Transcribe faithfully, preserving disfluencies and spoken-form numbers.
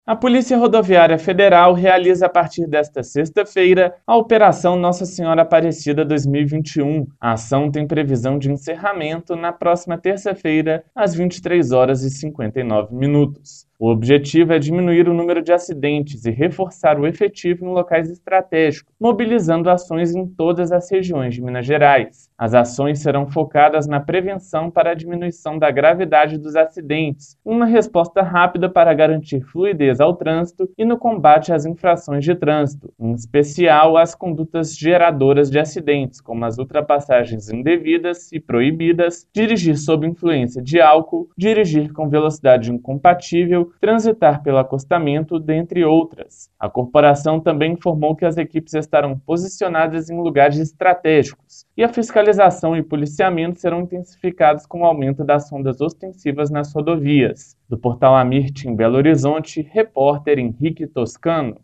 A Polícia Rodoviária Federal realiza a partir desta sexta-feira a Operação Nossa Senhora Aparecida dois mil e vinte e um. A ação tem previsão de encerramento na próxima terça-feira, às vinte e três horas e cinquenta e nove minutos. O objetivo é diminuir o número de acidentes e reforçar o efetivo em locais estratégicos, mobilizando ações em todas as regiões de Minas Gerais. As ações serão focadas na prevenção para a diminuição da gravidade dos acidentes, uma resposta rápida para garantir fluidez ao trânsito e no combate às infrações de trânsito, em especial às condutas geradoras de acidentes, como as ultrapassagens indevidas e proibidas, dirigir sob influência de álcool, dirigir com velocidade incompatível, transitar pelo acostamento, dentre outras. A corporação também informou que as equipes estarão posicionadas em lugares estratégicos e a fiscalização e policiamento serão intensificados com o aumento das rondas ostensivas nas rodovias. Do Portal Amirte, em Belo Horizonte, repórter Henrique Toscano.